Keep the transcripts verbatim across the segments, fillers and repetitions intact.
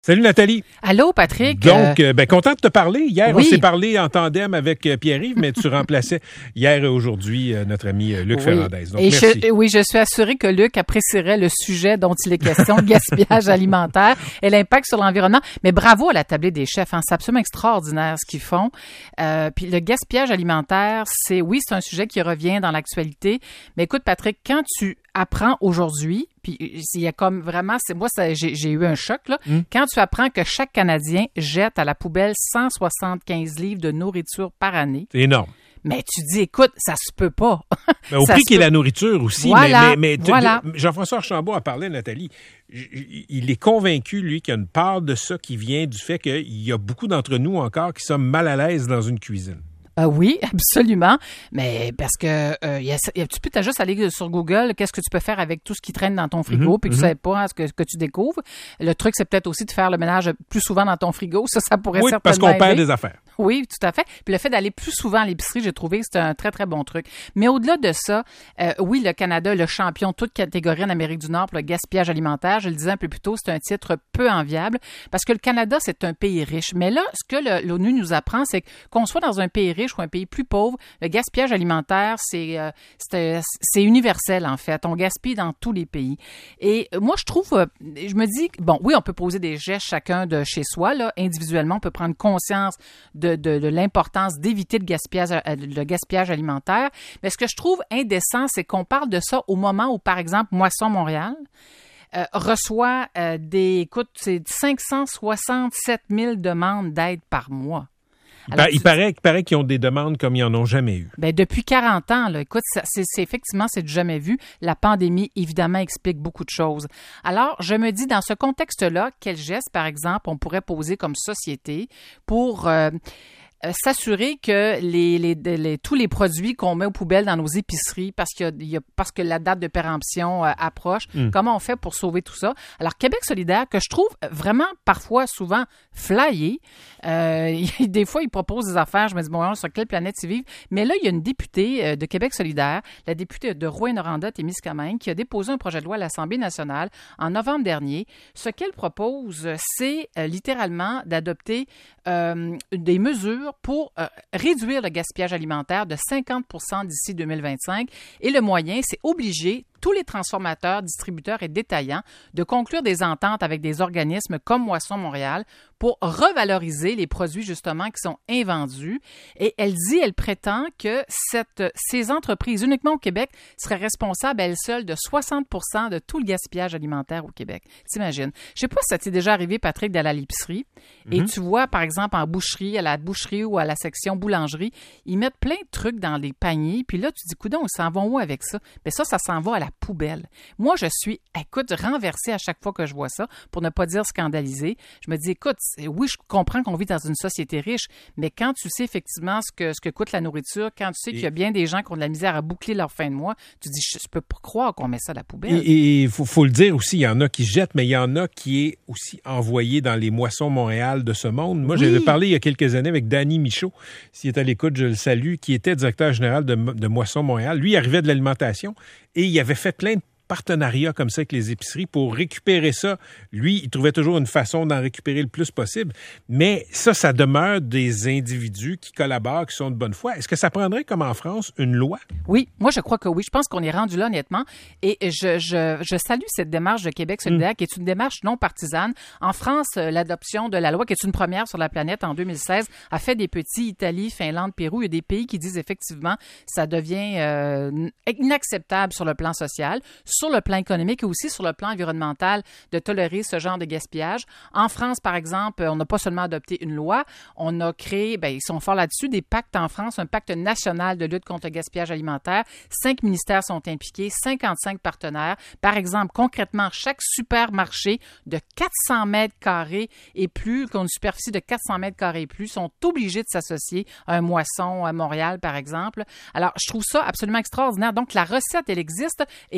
Salut Nathalie. Allô Patrick. Donc, euh, ben, content de te parler. Hier, oui. on s'est parlé en tandem avec euh, Pierre-Yves, mais tu remplaçais hier et aujourd'hui euh, notre ami euh, Luc oui. Ferrandez. Donc, et merci. Je, oui, je suis assurée que Luc apprécierait le sujet dont il est question, le gaspillage alimentaire et l'impact sur l'environnement. Mais bravo à la tablée des chefs. Hein. C'est absolument extraordinaire ce qu'ils font. Euh, puis le gaspillage alimentaire, c'est oui, c'est un sujet qui revient dans l'actualité. Mais écoute Patrick, quand tu apprends aujourd'hui, puis il y a comme vraiment, c'est moi ça, j'ai, j'ai eu un choc là. Mm. Quand tu apprends que chaque Canadien jette à la poubelle cent soixante-quinze livres de nourriture par année. C'est énorme. Mais tu dis, écoute, ça se peut pas. Mais au prix qu'il y ait la nourriture aussi. Voilà, mais, mais, mais voilà. Jean-François Archambault a parlé, Nathalie. Il est convaincu, lui, qu'il y a une part de ça qui vient du fait qu'il y a beaucoup d'entre nous encore qui sommes mal à l'aise dans une cuisine. Euh, oui, absolument. Mais parce que euh, y a, y a, tu peux t'as juste aller sur Google, qu'est-ce que tu peux faire avec tout ce qui traîne dans ton frigo, mm-hmm, puis tu mm-hmm. sais pas hein, ce que, que tu découvres. Le truc, c'est peut-être aussi de faire le ménage plus souvent dans ton frigo. Ça, ça pourrait oui, certainement parce qu'on aider. perd des affaires. Oui, tout à fait. Puis le fait d'aller plus souvent à l'épicerie, j'ai trouvé que c'est un très, très bon truc. Mais au-delà de ça, euh, oui, le Canada, le champion, toute catégorie en Amérique du Nord pour le gaspillage alimentaire, je le disais un peu plus tôt, c'est un titre peu enviable parce que le Canada, c'est un pays riche. Mais là, ce que le, l'ONU nous apprend, c'est qu'on soit dans un pays riche ou un pays plus pauvre, le gaspillage alimentaire, c'est, euh, c'est, c'est universel, en fait. On gaspille dans tous les pays. Et moi, je trouve, euh, je me dis, bon, oui, on peut poser des gestes chacun de chez soi, là, individuellement, on peut prendre conscience de, de, de l'importance d'éviter le gaspillage, le gaspillage alimentaire. Mais ce que je trouve indécent, c'est qu'on parle de ça au moment où, par exemple, Moisson Montréal euh, reçoit euh, des, écoute, c'est cinq cent soixante-sept mille demandes d'aide par mois. Alors, il, tu... paraît, il paraît qu'ils ont des demandes comme ils n'en ont jamais eu. Bien, depuis quarante ans, là, écoute, ça, c'est, c'est effectivement, c'est du jamais vu. La pandémie, évidemment, explique beaucoup de choses. Alors, je me dis, dans ce contexte-là, quel geste, par exemple, on pourrait poser comme société pour euh, euh, s'assurer que les, les, les, tous les produits qu'on met aux poubelles dans nos épiceries, parce, qu'il y a, il y a, parce que la date de péremption euh, approche, mm. comment on fait pour sauver tout ça? Alors, Québec solidaire, que je trouve vraiment, parfois, souvent, flyé, euh, des fois, ils proposent des affaires, je me dis, bon, sur quelle planète ils vivent? Mais là, il y a une députée euh, de Québec solidaire, la députée de Rouyn-Noranda-Témiscamingue, qui a déposé un projet de loi à l'Assemblée nationale en novembre dernier. Ce qu'elle propose, c'est euh, littéralement d'adopter euh, des mesures pour euh, réduire le gaspillage alimentaire de cinquante pour cent d'ici deux mille vingt-cinq. Et le moyen, c'est obliger tous les transformateurs, distributeurs et détaillants de conclure des ententes avec des organismes comme Moisson Montréal pour revaloriser les produits justement qui sont invendus. Et elle dit, elle prétend que cette, ces entreprises, uniquement au Québec, seraient responsables à elles seules de soixante pour cent de tout le gaspillage alimentaire au Québec. T'imagines? Je sais pas si ça t'est déjà arrivé, Patrick, d'aller à l'épicerie mm-hmm. et tu vois, par exemple, en boucherie, à la boucherie ou à la section boulangerie, ils mettent plein de trucs dans les paniers. Puis là, tu dis, coudonc, ils s'en vont où avec ça? Bien ça, ça s'en va à la poubelle. Moi, je suis, écoute, renversée à chaque fois que je vois ça, pour ne pas dire scandalisée. Je me dis, écoute, oui, je comprends qu'on vit dans une société riche, mais quand tu sais effectivement ce que, ce que coûte la nourriture, quand tu sais et qu'il y a bien des gens qui ont de la misère à boucler leur fin de mois, tu dis, je, je peux pas croire qu'on met ça à la poubelle. Et il faut, faut le dire aussi, il y en a qui jettent, mais il y en a qui est aussi envoyé dans les moissons Montréal de ce monde. Moi, oui. j'avais parlé il y a quelques années avec Danny Michaud, s'il est à l'écoute, je le salue, qui était directeur général de, de Moissons Montréal. Lui, il arrivait de l'alimentation et il avait fait plein de partenariat comme ça avec les épiceries pour récupérer ça. Lui, il trouvait toujours une façon d'en récupérer le plus possible. Mais ça, ça demeure des individus qui collaborent, qui sont de bonne foi. Est-ce que ça prendrait, comme en France, une loi? Oui, moi, je crois que oui. Je pense qu'on est rendu là, honnêtement. Et je, je, je salue cette démarche de Québec solidaire, mmh. qui est une démarche non partisane. En France, l'adoption de la loi, qui est une première sur la planète en deux mille seize, a fait des petits Italie, Finlande, Pérou. Il y a des pays qui disent effectivement ça devient euh, inacceptable sur le plan social, sur le plan économique et aussi sur le plan environnemental de tolérer ce genre de gaspillage. En France, par exemple, on n'a pas seulement adopté une loi, on a créé, bien, ils sont forts là-dessus, des pactes en France, un pacte national de lutte contre le gaspillage alimentaire. Cinq ministères sont impliqués, cinquante-cinq partenaires. Par exemple, concrètement, chaque supermarché de quatre cents mètres carrés et plus, qui ont une superficie de quatre cents mètres carrés et plus, sont obligés de s'associer à un Moisson à Montréal, par exemple. Alors, je trouve ça absolument extraordinaire. Donc, la recette, elle existe et à chaque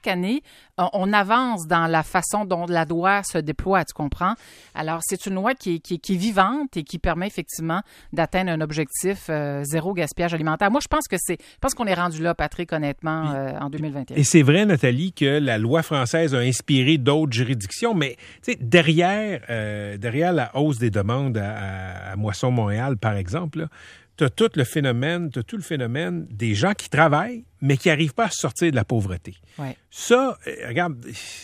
chaque année, on, on avance dans la façon dont la loi se déploie, tu comprends? Alors, c'est une loi qui est, qui, qui est vivante et qui permet effectivement d'atteindre un objectif euh, zéro gaspillage alimentaire. Moi, je pense que c'est, je pense qu'on est rendu là, Patrick, honnêtement, euh, en deux mille vingt et un. Et c'est vrai, Nathalie, que la loi française a inspiré d'autres juridictions, mais tu sais, derrière, euh, derrière la hausse des demandes à, à, à Moisson Montréal, par exemple, là, t'as tout le phénomène, t'as tout le phénomène des gens qui travaillent, mais qui n'arrivent pas à sortir de la pauvreté. Ouais. Ça, euh, regarde,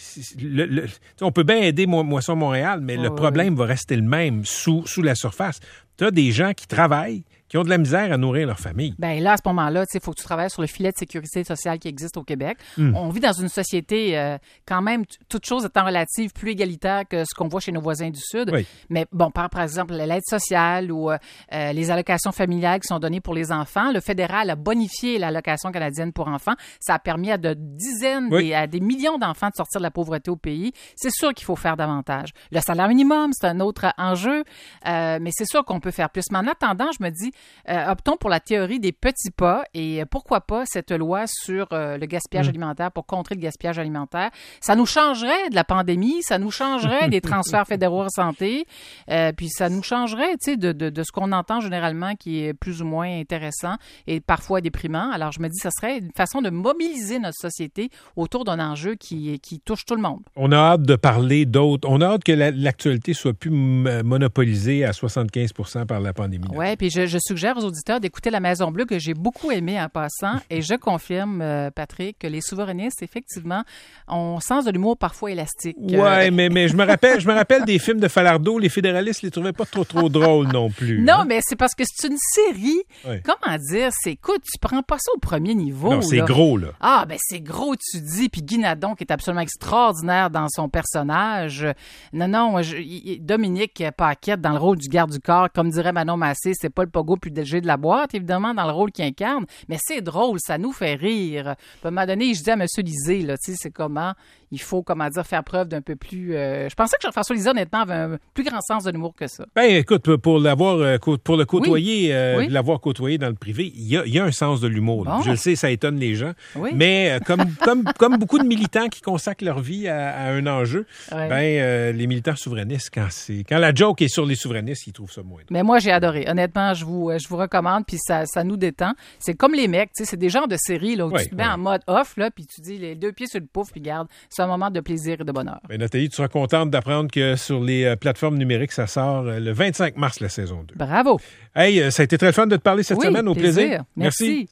le, le, on peut bien aider Mo- Moisson Montréal, mais oh, le problème oui. va rester le même sous, sous la surface. T'as des gens qui travaillent, qui ont de la misère à nourrir leur famille. Bien là, à ce moment-là, il faut que tu travailles sur le filet de sécurité sociale qui existe au Québec. Mm. On vit dans une société, euh, quand même, t- toute chose étant relative, plus égalitaire que ce qu'on voit chez nos voisins du Sud. Oui. Mais bon, par, par exemple, l'aide sociale ou euh, les allocations familiales qui sont données pour les enfants, le fédéral a bonifié l'allocation canadienne pour enfants. Ça a permis à de dizaines, oui. des, à des millions d'enfants de sortir de la pauvreté au pays. C'est sûr qu'il faut faire davantage. Le salaire minimum, c'est un autre enjeu, euh, mais c'est sûr qu'on peut faire plus. Mais en attendant, je me dis, Euh, optons pour la théorie des petits pas et pourquoi pas cette loi sur euh, le gaspillage mmh. alimentaire pour contrer le gaspillage alimentaire. Ça nous changerait de la pandémie, ça nous changerait des transferts fédéraux en santé, euh, puis ça nous changerait, tu sais, de, de, de ce qu'on entend généralement qui est plus ou moins intéressant et parfois déprimant. Alors, je me dis, ça serait une façon de mobiliser notre société autour d'un enjeu qui, qui touche tout le monde. On a hâte de parler d'autres. On a hâte que la, l'actualité soit plus m- monopolisée à soixante-quinze pour cent par la pandémie. Oui, puis je, je suggère aux auditeurs d'écouter La Maison Bleue, que j'ai beaucoup aimé en passant. Et je confirme, euh, Patrick, que les souverainistes, effectivement, ont un sens de l'humour parfois élastique. Oui, euh... mais, mais je me rappelle je me rappelle des films de Falardeau, les fédéralistes les trouvaient pas trop, trop drôles non plus. Non, hein? mais c'est parce que c'est une série. Oui. Comment dire? C'est, écoute, tu prends pas ça au premier niveau. Non, c'est là. gros, là. Ah, ben c'est gros, tu dis. Puis Guy Nadon, qui est absolument extraordinaire dans son personnage. Non, non, je, Dominique Paquette dans le rôle du garde du corps, comme dirait Manon Massé, c'est pas le pogo plus léger de la boîte, évidemment, dans le rôle qu'il incarne, mais c'est drôle, ça nous fait rire. À un moment donné, je dis à M. Lisée, là, tu sais, c'est comment il faut, comment dire, faire preuve d'un peu plus... Euh, je pensais que Jean-François Lisée, honnêtement, avait un plus grand sens de l'humour que ça. Ben, écoute, pour l'avoir, pour le côtoyer, oui. Euh, oui. l'avoir côtoyé dans le privé, il y a, il y a un sens de l'humour. Bon. Je le sais, ça étonne les gens, oui. mais euh, comme, comme, comme beaucoup de militants qui consacrent leur vie à, à un enjeu, ouais. ben, euh, les militants souverainistes, quand c'est, quand la joke est sur les souverainistes, ils trouvent ça moins drôle. Mais moi, j'ai adoré. Honnêtement, je vous, je vous recommande, puis ça, ça nous détend. C'est comme les mecs, tu sais, c'est des genres de séries là, où oui, tu te mets oui. en mode off, là, puis tu dis les deux pieds sur le pouf, puis garde, c'est un moment de plaisir et de bonheur. Ben, Nathalie, tu seras contente d'apprendre que sur les euh, plateformes numériques, ça sort euh, le vingt-cinq mars, la saison deux. Bravo! Hey, euh, ça a été très fun de te parler cette oui, semaine. Au plaisir. plaisir. Merci. Merci.